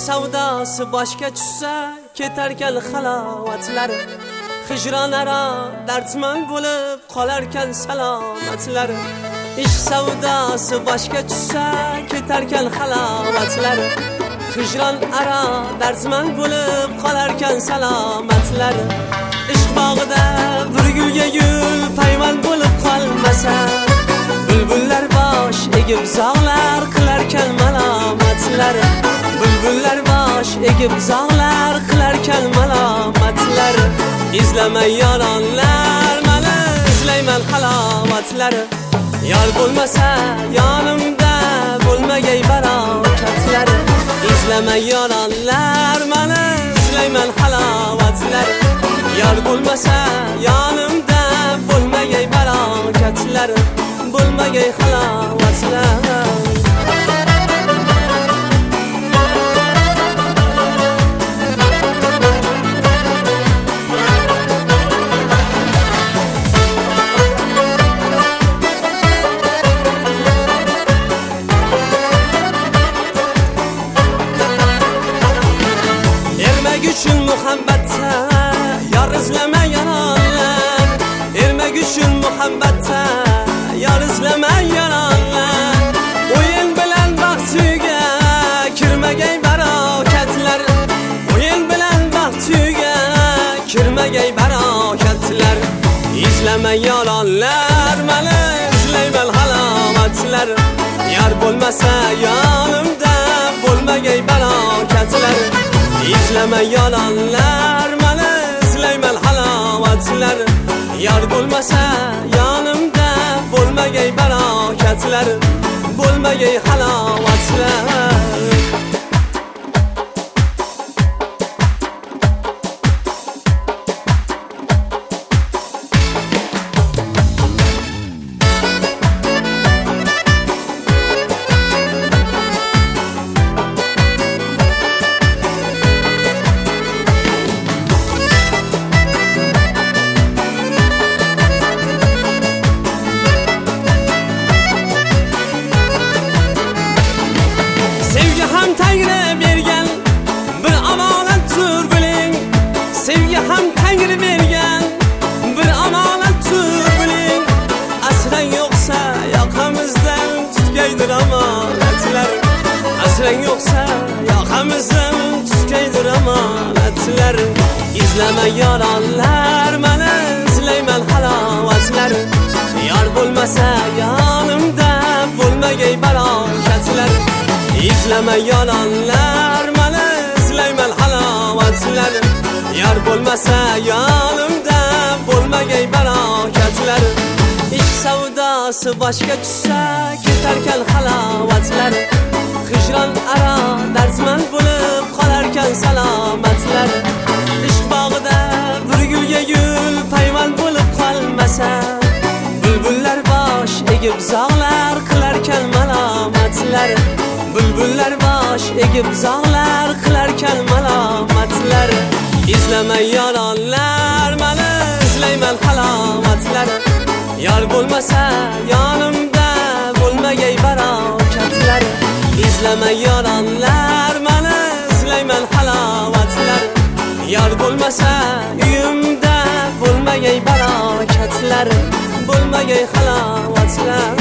savdosi boshga tushsa ketarkan halovatlar, hijron aro dardman bo'lib qolarkan salomatlar. Ish savdosi boshga tushsa ketarkan halovatlar, hijron aro dardman bo'lib qolarkan salomatlar. Ishq bog'ida bir gulga gul payvand bo'lib qolmasa, bulbullar bosh egib zog'lar qilarkan malomatlar. Bulbullar bosh egib zog'lar qilarkan malomatlar. Izlamay yoronlar mani izlayman halovatlar. Yor bo'lmasa yonimda bo'lmagay barokatlar. Izlamay yoronlar mani izlayman halovatlar. Yor bo'lmasa yonimda bo'lmagay barokatlar, bo'lmagay halovatlar. Ermak uchun muhabbatda yor izlamay yoronlar. Ermak uchun muhabbatda yor izlamay yoronlar. O'yin bilan baxtiga kirmagay barokatlar. O'yin bilan baxtiga kirmagay barokatlar. Izlamay yoronlar mani izlayman halovatlar. Yor bo'lmasa yonimda bo'lmagay barokatlar. Izlamay yoronlar mani izlayman halovatlar. Yor bo'lmasa yonimda bo'lmagay barokatlar, bo'lmagay halovatlar. Tangri bergan bir omonatdir biling. Sevgi ham Tangri bergan bir omonatdir biling. Asrang yo'qsa yoqamizdan tutgaydir omonatlar. Asrang yo'qsa yoqamizdan tutgaydir omonatlar. Izlamay yoronlar mani izlayman halovatlar. Yor bo'lmasa yonimda bo'lmagay barokatlar. Izlamay yoronlar mani izlayman halovatlar. Yor bo'lmasa yonimda bo'lmagay barokatlar. Ish savdosi boshga tushsa ketarkan halovatlar, hijron aro dardman bo'lib qolarkan salomatlar. Ishq bog'ida bir gulga gul payvand bo'lib qolmasa, bulbullar bosh egib zog'lar qilarkan malomatlar. Bulbullar bosh egib zog'lar qilarkan malomatlar. Izlamay yoronlar mani izlayman halovatlar. Yor bo'lmasa yonimda bo'lmagay barokatlar. Izlamay yoronlar mani izlayman halovatlar. Yor bo'lmasa uyimda bo'lmagay barokatlar, bo'lmagay halovatlar.